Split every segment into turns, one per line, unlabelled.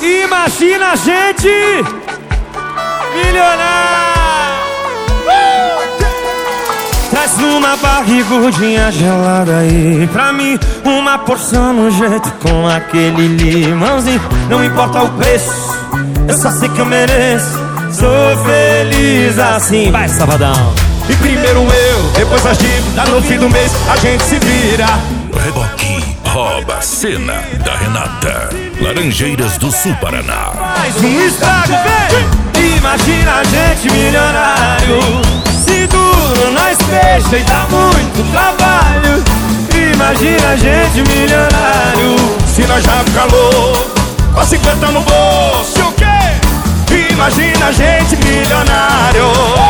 Imagina a gente milionário. Traz uma barrigudinha gelada aí pra mim, uma porção no jeito com aquele limãozinho. Não importa o preço, eu só sei que eu mereço. Sou feliz assim. Vai, Sabadão.
E primeiro eu, depois a dívida, no fim do mês a gente se vira.
Reboque rouba a cena da Renata. Laranjeiras do Sul Paraná.
Mais um estrago, vem! Imagina a gente milionário. Se duro nós fecha e dá muito trabalho. Imagina a gente milionário.
Se nós já fica louco, com 50 no bolso, o quê? Imagina a gente milionário.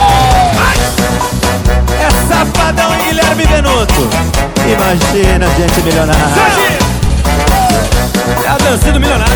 É Safadão e Guilherme Benuto. Imagina a gente milionário. É a dancinha do milionário.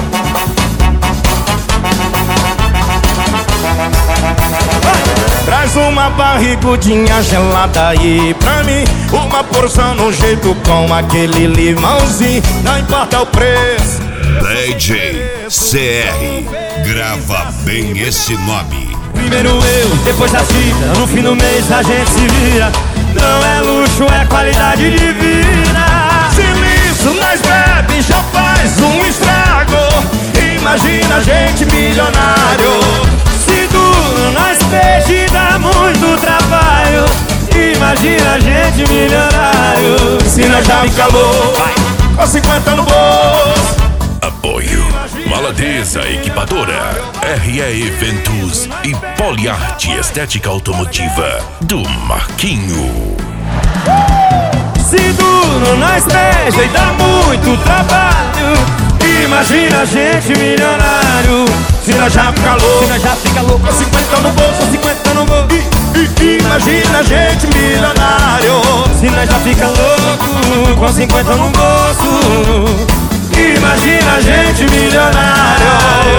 Traz uma barrigudinha gelada aí pra mim, uma porção no jeito com aquele limãozinho. Não importa o preço.
DJ CR, grava bem esse nome.
Primeiro eu, depois a dívida, no fim do mês a gente se vira. Não é luxo, é qualidade de vida.
Se liso nós bebe, já faz um estrago. Imagina a gente milionário.
Se duro nós peixe dá muito trabalho. Imagina a gente milionário.
Se nós já fica louco, com 50 no bolso.
Apoio Maladeza Equipadora, RE Eventos e Poliarte Estética Automotiva do Marquinho.
Se duro nós beija e dá muito trabalho. Imagina a gente milionário.
Se nós já fica louco, com 50 no bolso,
50 no bolso.
Imagina a gente milionário.
Se nós já fica louco, com 50 no bolso. Imagina a gente milionário.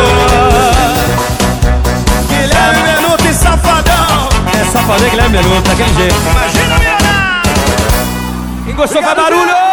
Guilherme Benuto e Safadão.
É Safadão e Guilherme Benuto, daquele jeito.
Imagina milionário.
Quem gostou faz barulho.